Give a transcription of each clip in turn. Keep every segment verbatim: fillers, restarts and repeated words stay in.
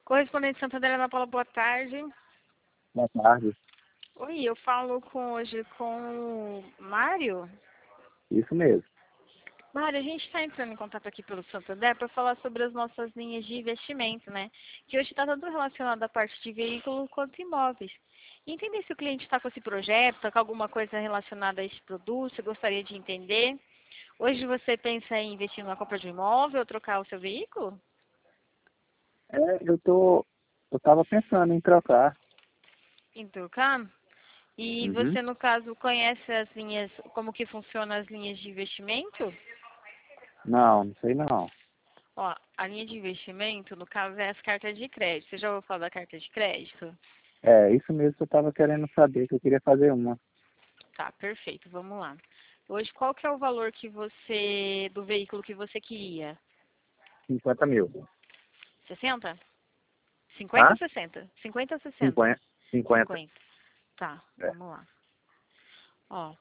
Correspondente Santander, Ana Paula, boa tarde. Boa tarde. Oi, eu falo com, hoje com o Mário. Isso mesmo. Mário, a gente está entrando em contato aqui pelo Santander para falar sobre as nossas linhas de investimento, né? Que hoje está tudo relacionado à parte de veículo quanto imóveis. E entender se o cliente está com esse projeto, está com alguma coisa relacionada a esse produto, você gostaria de entender. Hoje você pensa em investir na compra de um imóvel ou trocar o seu veículo? É, eu tô, eu tava pensando em trocar. Em trocar? E Uhum. você, no caso, conhece as linhas, como que funcionam as linhas de investimento? Não, não sei não. Ó, a linha de investimento, no caso, é as cartas de crédito. Você já ouviu falar da carta de crédito? É, isso mesmo que eu tava querendo saber, que eu queria fazer uma. Tá, perfeito, vamos lá. Hoje, qual que é o valor que você, do veículo que você queria? Cinquenta mil. sessenta? cinquenta Tá? ou sessenta? cinquenta ou sessenta? Cinquenta. Cinquenta. cinquenta. Tá, É. vamos lá. Ó,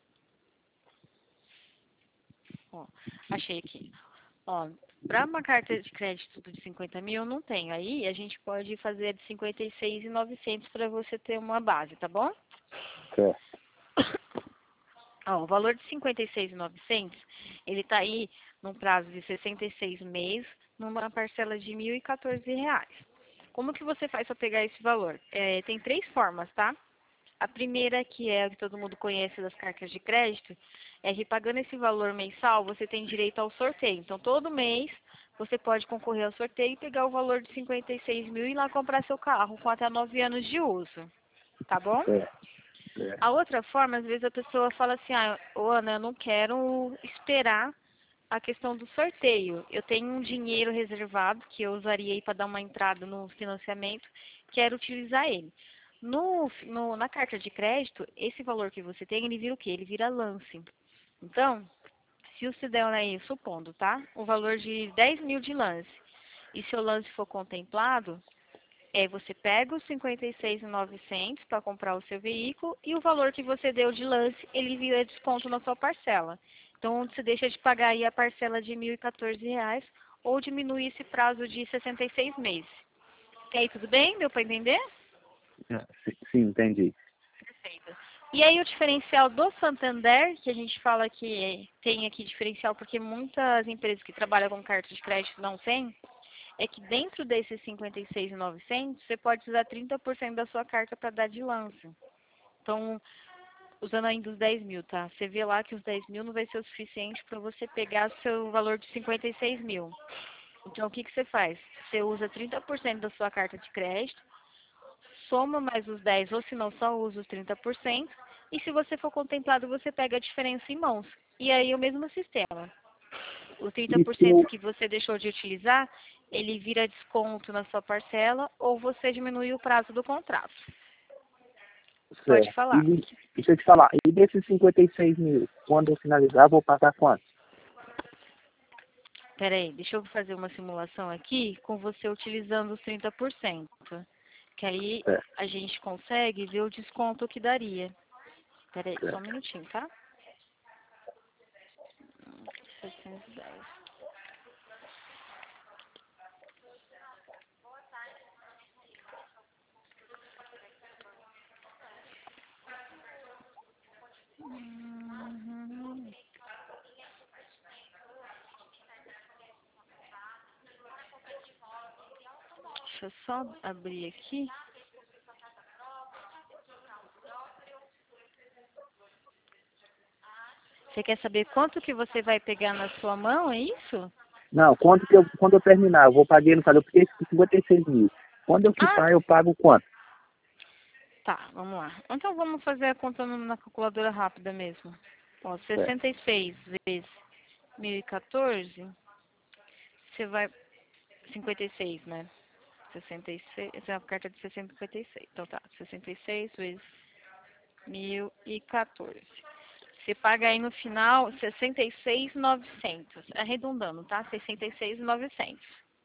ó, achei aqui. Ó, para uma carta de crédito de cinquenta mil, eu não tenho. Aí a gente pode fazer de cinquenta e seis mil e novecentos para você ter uma base, tá bom? Certo. Ó, o valor de cinquenta e seis mil e novecentos, ele tá aí num prazo de sessenta e seis meses, numa parcela de mil e quatorze reais. Como que você faz para pegar esse valor? É, tem três formas, tá? A primeira, que é a que todo mundo conhece das cartas de crédito, é que pagando esse valor mensal, você tem direito ao sorteio. Então, todo mês, você pode concorrer ao sorteio e pegar o valor de cinquenta e seis mil e ir lá comprar seu carro com até nove anos de uso. Tá bom? Certo. Certo. A outra forma, às vezes a pessoa fala assim, ah, ô, Ana, eu não quero esperar a questão do sorteio. Eu tenho um dinheiro reservado que eu usaria aí para dar uma entrada no financiamento, quero utilizar ele. No, no- na carta de crédito, esse valor que você tem, ele vira o quê? Ele vira lance. Então, se você der aí, supondo, tá? O valor de dez mil de lance, e seu lance for contemplado, é, você pega os cinquenta e seis mil e novecentos para comprar o seu veículo e o valor que você deu de lance, ele vira desconto na sua parcela. Então, você deixa de pagar aí a parcela de mil e quatorze reais ou diminui esse prazo de sessenta e seis meses. E aí, tudo bem? Deu para entender? É, sim, sim, entendi. Perfeito. E aí, o diferencial do Santander, que a gente fala que tem aqui diferencial porque muitas empresas que trabalham com carta de crédito não têm, é que dentro desses cinquenta e seis mil e novecentos, você pode usar trinta por cento da sua carta para dar de lance. Então, usando ainda os dez mil, tá? Você vê lá que os dez mil não vai ser o suficiente para você pegar seu valor de cinquenta e seis mil. Então, o que, que você faz? Você usa trinta por cento da sua carta de crédito, soma mais os dez, ou se não, só usa os trinta por cento. E se você for contemplado, você pega a diferença em mãos. E aí, o mesmo sistema. O trinta por cento Isso, que você deixou de utilizar, ele vira desconto na sua parcela ou você diminui o prazo do contrato. Pode certo. E falar. de- deixa eu te falar, e desses cinquenta e seis mil, quando eu finalizar, eu vou pagar quanto? Peraí, deixa eu fazer uma simulação aqui com você utilizando os trinta por cento. Que aí Certo. a gente consegue ver o desconto que daria. Peraí, só um Certo. minutinho, tá? seiscentos e dez. Uhum. Deixa eu só abrir aqui. Você quer saber quanto que você vai pegar na sua mão, é isso? Não, quando, que eu, quando eu terminar, eu vou pagar no caso, eu fiquei com cinquenta e seis mil. Quando eu Ah, quitar, eu pago quanto? tá, vamos lá. Então vamos fazer a conta no- na calculadora rápida mesmo. Ó, Certo. sessenta e seis vezes mil e quatorze, você vai... cinquenta e seis, né? sessenta e seis, essa é uma carta de sessenta e cinquenta e seis. Então tá, sessenta e seis vezes mil e quatorze. Você paga aí no final sessenta e seis mil e novecentos. Arredondando, tá? sessenta e seis mil e novecentos.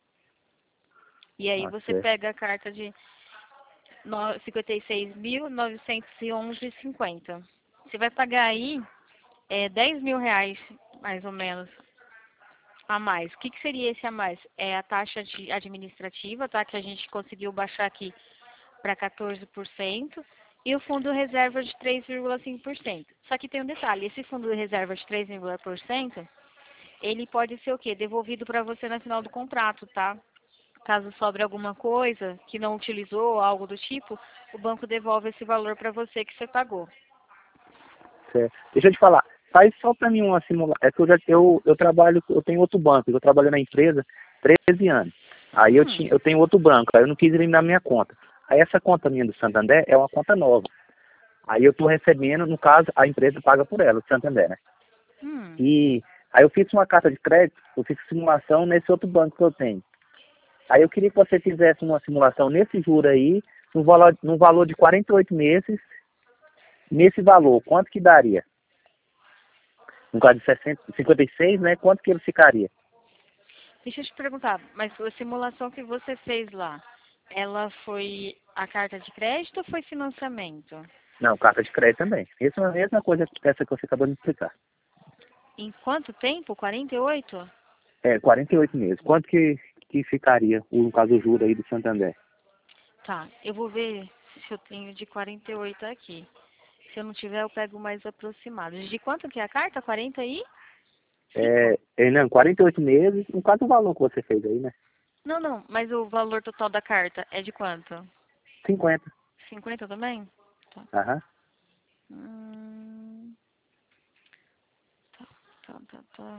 E aí Ah, você certo. pega a carta de no- cinquenta e seis mil novecentos e onze vírgula cinquenta. Você vai pagar aí é, dez mil reais, mais ou menos, A mais. O que, que seria esse a mais? É a taxa de administrativa, tá? Que a gente conseguiu baixar aqui para quatorze por cento. E o fundo reserva de três vírgula cinco por cento. Só que tem um detalhe, esse fundo de reserva de três vírgula cinco por cento, ele pode ser o quê? Devolvido para você no final do contrato, tá? Caso sobre alguma coisa que não utilizou, algo do tipo, o banco devolve esse valor para você que você pagou. Certo. Deixa eu te falar, faz só para mim uma simulação. É que eu, já, eu, eu trabalho, eu tenho outro banco, eu trabalho na empresa treze anos. Aí eu, Hum, tinha, eu tenho outro banco, aí eu não quis eliminar minha conta. Aí essa conta minha do Santander é uma conta nova. Aí eu estou recebendo, no caso, a empresa paga por ela, o Santander, né? hum. E aí eu fiz uma carta de crédito, eu fiz simulação nesse outro banco que eu tenho. Aí eu queria que você fizesse uma simulação nesse juro aí, no valor, no valor de quarenta e oito meses, nesse valor, quanto que daria? No caso de sessenta, cinquenta e seis, né? Quanto que ele ficaria? Deixa eu te perguntar, mas a simulação que você fez lá, ela foi a carta de crédito ou foi financiamento? Não, carta de crédito também. Essa é a mesma coisa que essa que você acabou de me explicar. Em quanto tempo? quarenta e oito? É, quarenta e oito meses. Quanto que, que ficaria, o, no caso, o juro aí do Santander? Tá, eu vou ver se eu tenho de quarenta e oito aqui. Se eu não tiver, eu pego mais aproximado. De quanto que é a carta? quarenta e cinco? É, é, não, quarenta e oito meses, no caso o valor que você fez aí, né? Não, não, mas o valor total da carta é de quanto? cinquenta. cinquenta também? Tá. Aham. Hum, tá, tá, tá, tá.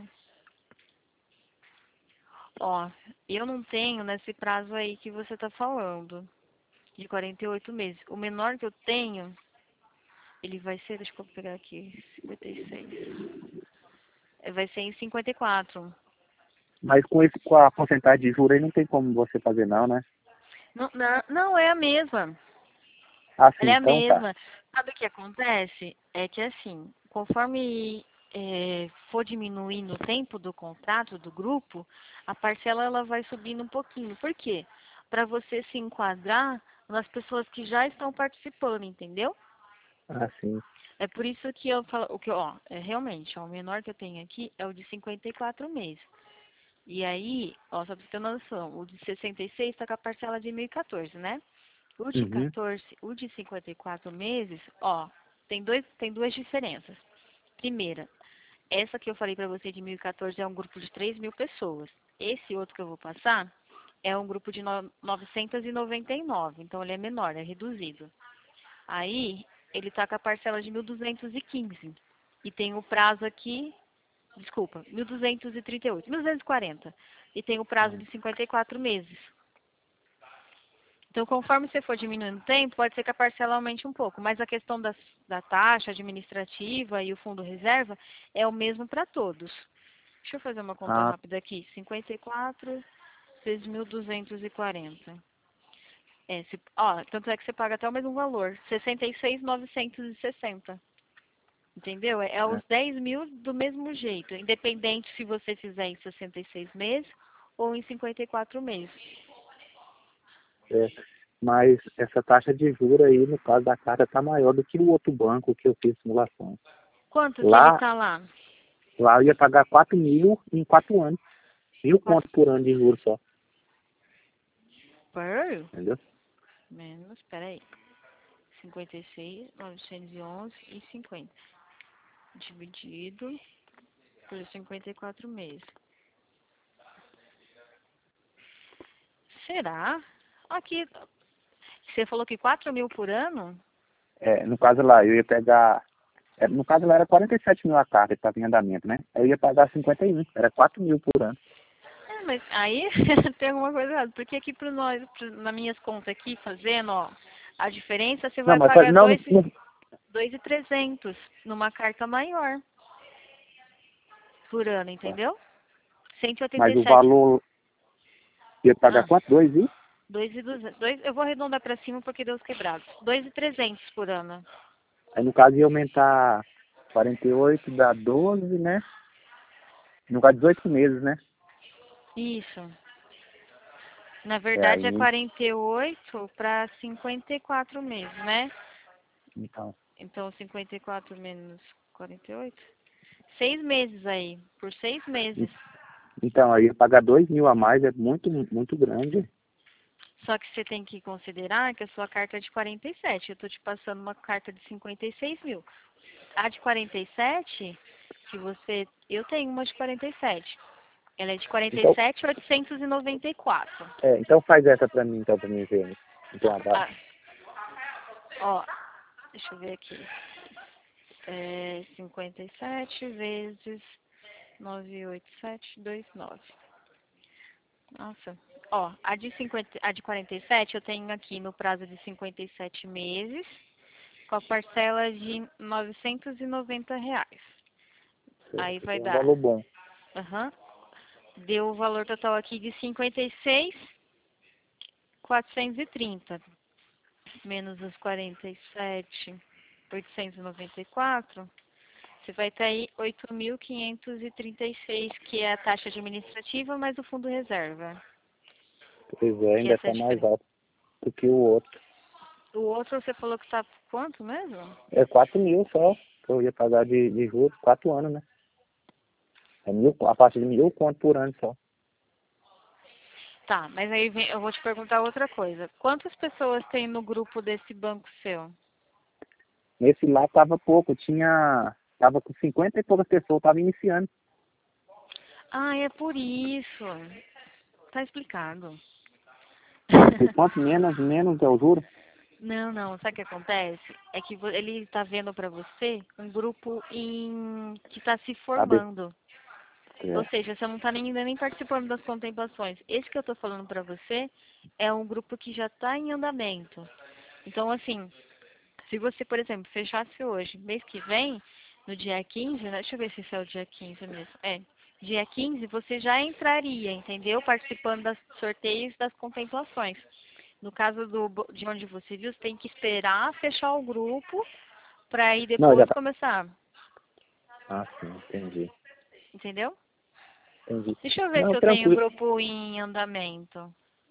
Ó, eu não tenho nesse prazo aí que você tá falando, de quarenta e oito meses. O menor que eu tenho, ele vai ser, deixa eu pegar aqui, cinquenta e seis. É, vai ser em cinquenta e quatro. Mas com, esse, com a porcentagem de juros aí não tem como você fazer não, né? Não, não, não é a mesma. Assim, Ela é a então tá. mesma. Sabe o que acontece? É que assim, conforme é, for diminuindo o tempo do contrato do grupo, a parcela ela vai subindo um pouquinho. Por quê? Para você se enquadrar nas pessoas que já estão participando, entendeu? Assim. É por isso que eu falo, o que, ó, é realmente, ó, o menor que eu tenho aqui é o de cinquenta e quatro meses. E aí, ó, só pra você ter noção, o de sessenta e seis está com a parcela de mil e quatorze, né? O de Uhum. quatorze, o de cinquenta e quatro meses, ó, tem, dois, tem duas diferenças. Primeira, essa que eu falei pra você de mil e quatorze é um grupo de três mil pessoas. Esse outro que eu vou passar é um grupo de no- novecentos e noventa e nove, então ele é menor, é reduzido. Aí, ele tá com a parcela de mil duzentos e quinze. E tem o prazo aqui, desculpa, mil duzentos e trinta e oito, mil duzentos e quarenta. E tem o prazo de cinquenta e quatro meses. Então, conforme você for diminuindo o tempo, pode ser que a parcela aumente um pouco, mas a questão das, da taxa administrativa e o fundo reserva é o mesmo para todos. Deixa eu fazer uma conta Ah, rápida aqui. cinquenta e quatro vezes mil duzentos e quarenta. É, se, ó, tanto é que você paga até o mesmo valor, sessenta e seis mil novecentos e sessenta. Entendeu? É, é é, os dez mil do mesmo jeito, independente se você fizer em sessenta e seis meses ou em cinquenta e quatro meses. é. Mas essa taxa de juros aí, no caso da carta, tá maior do que o outro banco que eu fiz simulação. Quanto que ele Lá, tá lá? lá eu ia pagar quatro mil em quatro anos. Mil Quatro conto por ano de juros só, por entendeu? menos, peraí. cinquenta e seis, novecentos e onze e cinquenta. Dividido por cinquenta e quatro meses. Será? Aqui, você falou que quatro mil por ano? É, no caso lá, eu ia pegar. É, no caso lá era quarenta e sete mil a carta que estava em andamento, né? Eu ia pagar cinquenta e um, era quatro mil por ano. É, mas aí tem alguma coisa errada. Porque aqui para nós, pro, nas minhas contas aqui, fazendo, ó, a diferença, você Não, vai mas fa- pagar não, não, dois não- mil e trezentos numa carta maior por ano, entendeu? cento e oitenta mas e o sete. valor ia pagar Ah, quanto? Dois e? dois e duzentos. Dois, eu vou arredondar para cima porque deu os quebrados. dois e trezentos por ano. Aí no caso ia aumentar quarenta e oito, dá doze, né? No caso dezoito meses, né? Isso. Na É verdade é aí, quarenta e oito para cinquenta e quatro meses, né? então. Então cinquenta e quatro menos quarenta e oito. Seis meses aí, por seis E- meses. Então, aí eu pagar dois mil a mais é muito, muito grande. Só que você tem que considerar que a sua carta é de quarenta e sete. Eu estou te passando uma carta de cinquenta e seis mil. A de quarenta e sete, que você... Eu tenho uma de quarenta e sete. Ela é de quarenta e Então, sete mil oitocentos e noventa e quatro. é, então faz essa pra mim, então, pra mim ver. Então, Ah, abaixo. ó, deixa eu ver aqui. É cinquenta e sete vezes nove mil oitocentos e vinte e nove. Nossa. Ó, a de, cinquenta, a de quarenta e sete eu tenho aqui no prazo de cinquenta e sete meses, com a parcela de novecentos e noventa reais. Aí vai É um dar. valor bom. Aham. Deu o valor total aqui de cinquenta e seis mil quatrocentos e trinta. Menos os quarenta e sete mil oitocentos e noventa e quatro. Você vai ter aí oito mil quinhentos e trinta e seis, que é a taxa administrativa, mais o fundo reserva. Pois é, Que ainda essa é a tá mais diferença. alto do que o outro. O outro você falou que tá quanto mesmo? É quatro mil só que eu ia pagar de, de juros, quatro anos, né? É mil, a partir de mil conto por ano só. Tá, mas aí vem- eu vou te perguntar outra coisa. Quantas pessoas tem no grupo desse banco seu? Nesse lá tava pouco, tinha. Tava com cinquenta e poucas pessoas, tava iniciando. Ah, é por isso. Tá explicado. Por quanto menos, menos eu juro. Não, não, sabe o que acontece? É que vo- ele está vendo para você um grupo em... que está se Sabe? formando. Ou É. seja, você não está nem, ainda nem participando das contemplações. Esse que eu estou falando para você é um grupo que já está em andamento. Então, assim, se você, por exemplo, fechasse hoje, mês que vem, no dia quinze, né? Deixa eu ver se esse é o dia quinze mesmo. É, dia quinze você já entraria, entendeu? Participando dos sorteios das contemplações. No caso do, de onde você viu, você tem que esperar fechar o grupo para aí Não, já depois tá. começar. Ah, sim, entendi. Entendeu? Entendi. Deixa eu ver se Não, eu tenho um tranquilo. grupo em andamento.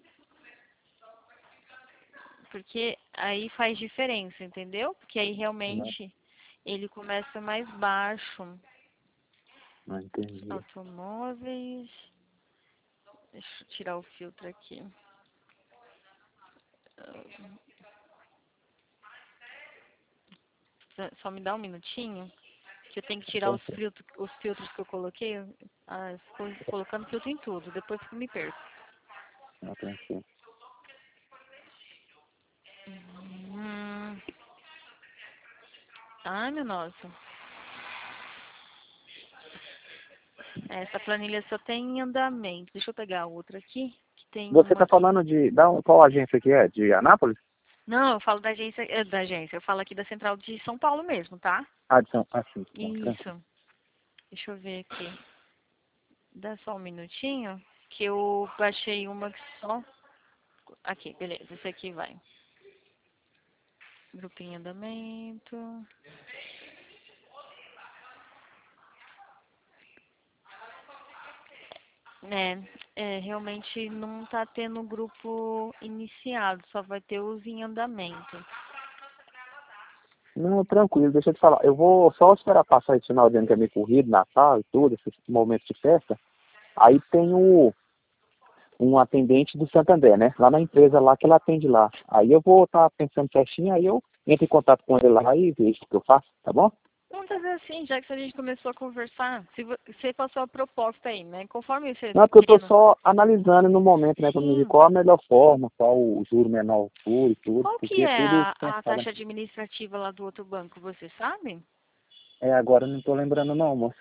Porque aí faz diferença, entendeu? Porque aí Não, realmente ele começa mais baixo. não entendi. Automóveis. Deixa eu tirar o filtro aqui. Ah, só me dá um minutinho. Que eu tenho que tirar Então, os filtros, os filtros que eu coloquei. Ah, ficou colocando filtro em tudo. Depois que eu me perco. não, tranquilo. Hum. Ai, meu nossa. Essa planilha só tem em andamento. Deixa eu pegar outra aqui. Que tem Você uma tá aqui. falando de. Da, qual agência que é? De Anápolis? Não, eu falo da agência, eh, da agência. Eu falo aqui da central de São Paulo mesmo, tá? Ah, de São. Ah, sim, bom, tranquilo. Isso. Deixa eu ver aqui. Dá só um minutinho. Que eu baixei uma que só. Aqui, beleza. Esse aqui vai. Grupinho em andamento. É, é, realmente não tá tendo grupo iniciado, só vai ter os em andamento. Não, tranquilo, deixa eu te falar. Eu vou só esperar passar esse final de ano que é meio corrido, Natal e tudo, esses momentos de festa. Aí tem o, um atendente do Santander, né? Lá na empresa lá que ela atende lá. Aí eu vou estar pensando certinho, aí eu entro em contato com ele lá e vejo o que eu faço, tá bom? Muitas vezes assim, já que a gente começou a conversar, se vo- você passou a proposta aí, né? Conforme você Não, é tá porque eu tô querendo. só analisando no momento, né, pra me ver Sim. qual a melhor forma, qual o juro menor juro e tudo, Qual que porque é é tudo a, a pensado. taxa administrativa lá do outro banco, você sabe? É, agora eu não tô lembrando não, moça.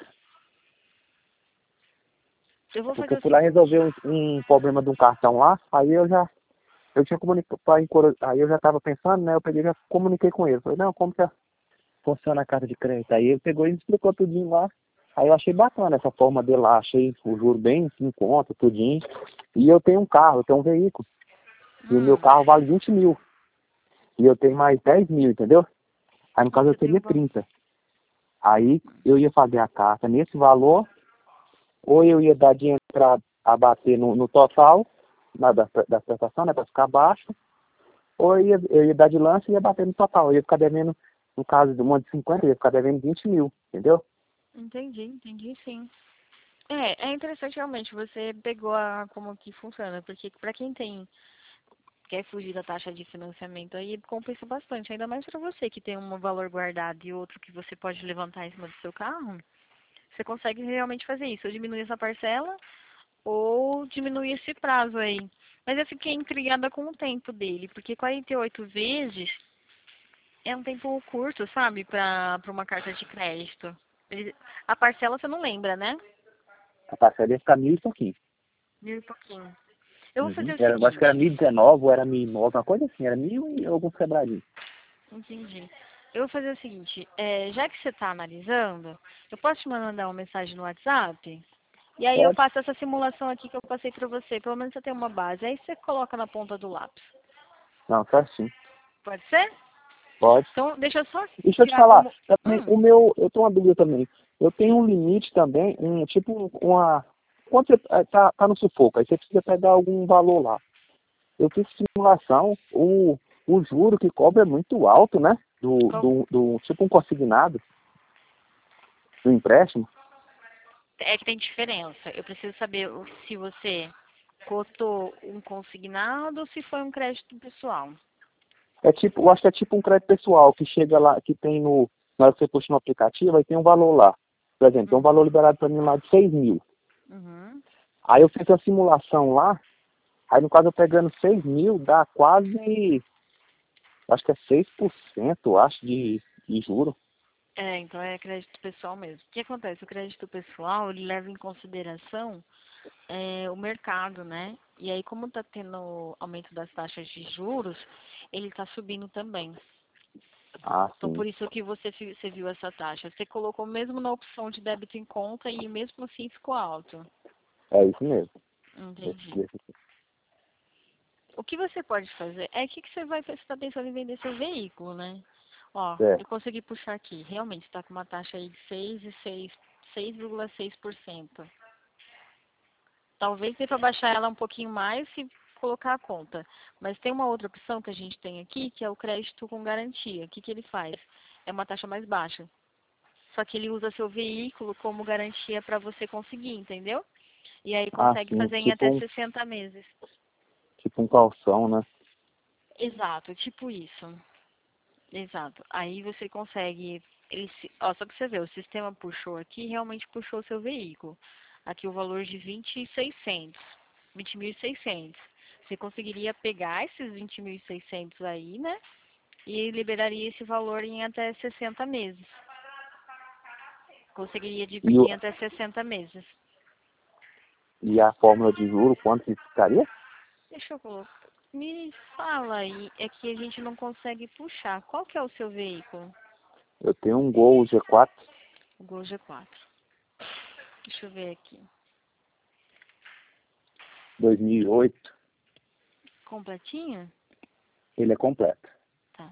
Eu É vou porque fazer eu o fui lá seguinte. resolver um, um problema de um cartão lá, aí eu já, eu tinha comunicado, aí eu já tava pensando, né, eu peguei e já comuniquei com ele. Falei, não, como que funciona a carta de crédito? Aí ele pegou e me explicou tudinho lá. Aí eu achei bacana essa forma dele lá, achei o juro bem em conta, tudinho. E eu tenho um carro, eu tenho um veículo. E o meu Hum, carro vale vinte mil. E eu tenho mais dez mil, entendeu? Aí no ah, caso eu você tem teria um valor. trinta. Aí eu ia fazer a carta nesse valor, ou eu ia dar de entrada a bater no, no total na, da, da prestação, né, para ficar baixo, ou eu ia, eu ia dar de lance e ia bater no total. Eu ia ficar devendo, no caso de uma de cinquenta, eu ia ficar devendo vinte mil, entendeu? Entendi, entendi sim. É, é interessante realmente, você pegou a, como que funciona, porque para quem tem, quer fugir da taxa de financiamento aí, compensa bastante, ainda mais para você que tem um valor guardado e outro que você pode levantar em cima do seu carro, você consegue realmente fazer isso, ou diminuir essa parcela, ou diminuir esse prazo aí. Mas eu fiquei intrigada com o tempo dele, porque quarenta e oito vezes é um tempo curto, sabe, para para uma carta de crédito. Ele- A parcela você não lembra, né? A parcela ia ficar mil e pouquinho. Mil e pouquinho. Eu vou Uhum. fazer o Era, eu acho que era seguinte. mil e dezenove ou era mil e nove, uma coisa assim, era mil e alguns quebradinhos. Entendi. Eu vou fazer o seguinte, é, já que você está analisando, eu posso te mandar uma mensagem no WhatsApp? E aí eu Pode? faço essa simulação aqui que eu passei para você. Pelo menos você tem uma base. Aí você coloca na ponta do lápis. Não, certinho. Pode ser? Pode. Então, deixa eu só Deixa eu te tirar falar, como... também, Hum, o meu, eu tenho uma dúvida também. Eu tenho um limite também, um tipo, uma. Quando você eh, tá, tá no sufoco, aí você precisa pegar algum valor lá. Eu fiz simulação, o, o juro que cobra é muito alto, né? Do, qual- do, do tipo um consignado, do empréstimo. é que tem diferença. Eu preciso saber o- se você cotou um consignado ou se foi um crédito pessoal. É tipo, eu acho que é tipo um crédito pessoal que chega lá, que tem no. Na hora que você puxa no aplicativo, aí tem um valor lá. Por exemplo, tem um valor Uhum. liberado para mim lá de seis mil. Uhum. Aí eu fiz a simulação lá, aí no caso eu pegando seis mil, dá quase, acho que é seis por cento, acho, de, de juro. É, então é crédito pessoal mesmo. O que acontece? O crédito pessoal, ele leva em consideração é, o mercado, né? E aí, como está tendo aumento das taxas de juros, ele está subindo também. Ah, Então, sim. por isso que você, fi- você viu essa taxa. Você colocou mesmo na opção de débito em conta e mesmo assim ficou alto. É isso mesmo. Esse, Entendi. esse, O que você pode fazer é que, que você vai, você está pensando em vender seu veículo, né? Ó, é. eu consegui puxar aqui. Realmente está com uma taxa aí de seis e seis, seis vírgula seis por cento. Talvez dê para baixar ela um pouquinho mais se colocar a conta. Mas tem uma outra opção que a gente tem aqui, que é o crédito com garantia. O que, que ele faz? É uma taxa mais baixa. Só que ele usa seu veículo como garantia para você conseguir, entendeu? E aí Ah, consegue sim, fazer em tipo até um, sessenta meses. tipo um calção, né? Exato, tipo isso. Exato. Aí você consegue. Ele, se- ó, só que você vê, o sistema puxou aqui, realmente puxou o seu veículo. Aqui o valor de vinte e seiscentos. vinte mil e seiscentos. Você conseguiria pegar esses vinte mil e seiscentos aí, né? E liberaria esse valor em até sessenta meses. Conseguiria E, dividir o, em até sessenta meses. e a fórmula de juro, quanto que ficaria? Deixa eu colocar. Me fala aí, é que a gente não consegue puxar. Qual que é o seu veículo? Eu tenho um Gol G quatro O Gol G quatro. Deixa eu ver aqui. dois mil e oito. Completinho? Ele é completo. Tá.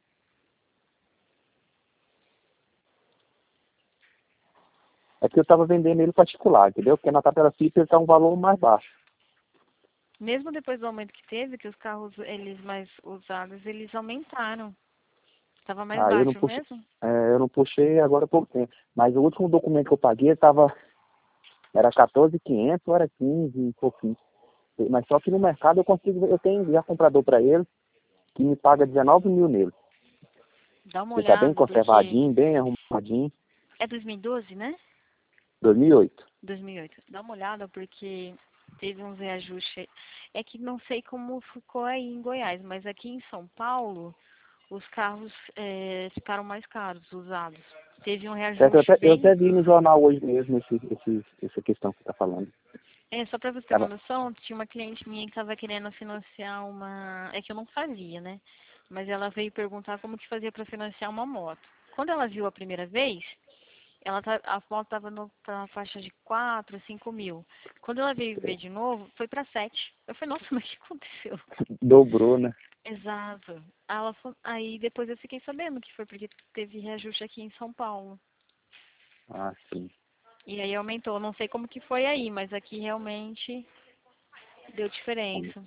É que eu estava vendendo ele particular, entendeu? Porque na tabela fixa ele está um valor mais baixo. Mesmo depois do aumento que teve, que os carros eles mais usados, eles aumentaram. Estava mais Aí eu não baixo puxei, mesmo? é, eu não puxei agora há pouco tempo. Mas o último documento que eu paguei tava, era quatorze mil e quinhentos ou era quinze e pouquinho. Mas só que no mercado eu consigo, eu tenho já comprador para ele, que me paga dezenove mil nele. Dá uma Ele tá bem olhada, porque conservadinho, bem arrumadinho. é dois mil e doze, né? dois mil e oito. dois mil e oito. Dá uma olhada, porque teve uns reajustes. É que não sei como ficou aí em Goiás, mas aqui em São Paulo, os carros é, ficaram mais caros, usados. Teve um Certo? Eu reajuste até, eu bem. até vi no jornal hoje mesmo esse, esse, essa questão que você está falando. É, só pra você ter uma Tava, noção, tinha uma cliente minha que estava querendo financiar uma. É que eu não fazia, né? Mas ela veio perguntar como que fazia para financiar uma moto. Quando ela viu a primeira vez, ela tá, a moto estava na faixa de quatro, cinco mil. Quando ela veio ver de novo, foi para sete. Eu falei, nossa, mas o que aconteceu? dobrou, né? Exato. Aí Ela, fa- aí depois eu fiquei sabendo que foi porque teve reajuste aqui em São Paulo. Ah, sim. E aí aumentou. Não sei como que foi aí, mas aqui realmente deu diferença.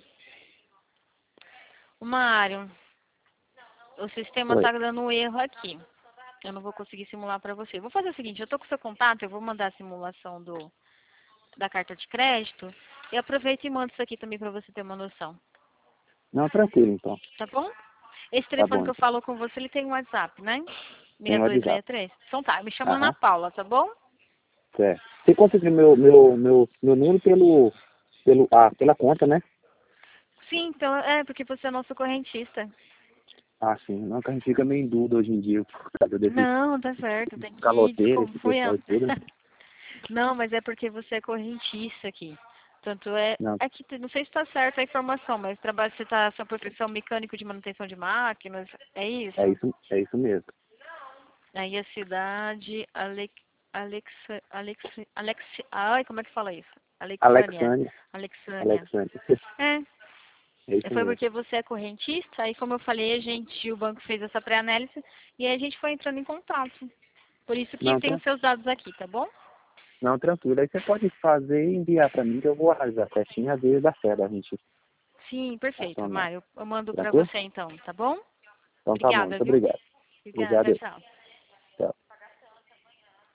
O Mário, o sistema Oi. tá dando um erro aqui. Eu não vou conseguir simular para você. Vou fazer o seguinte, eu tô com seu contato, eu vou mandar a simulação do, da carta de crédito, eu aproveito e mando isso aqui também para você ter uma noção. Não, tranquilo, então. Tá bom? Esse Tá telefone bom, que eu então. falo com você, ele tem um WhatsApp, né? Tem o WhatsApp. seis dois seis três. Então tá, me chama Ana Aham, Paula, tá bom? certo. Você conseguiu meu, meu, meu, meu número pelo, pelo, ah, pela conta, né? Sim, então é porque você é nosso correntista. Ah, sim. Não, que a gente fica meio em dúvida hoje em dia por causa desse Não, tá certo, tem que ir caloteiro, esse pessoal desconfiando. e tudo, né? Não, mas é porque você é correntista aqui. Tanto é, Não, é que não sei se está certa a informação, mas trabalho, você está sua profissão mecânico de manutenção de máquinas, é é isso? isso, é isso mesmo. Aí a cidade, Alex, Alex, Alex, Alex, ai, como é que fala isso? Alexânia, Alexandre, Alexânia. Alexandre. É, É isso foi mesmo. porque você é correntista, aí como eu falei, a gente, o banco fez essa pré-análise e aí a gente foi entrando em contato. Por isso que Não, tem tran os seus dados aqui, tá bom? não, tranquilo. Aí você pode fazer e enviar pra mim que eu vou analisar certinho, às vezes dá certo a gente Sim, perfeito, acionar. Mário. Eu mando pra Tranquilo? você então, tá bom? Então tá bom, Obrigada, muito viu? obrigado. Obrigada, Obrigado. tchau, tchau.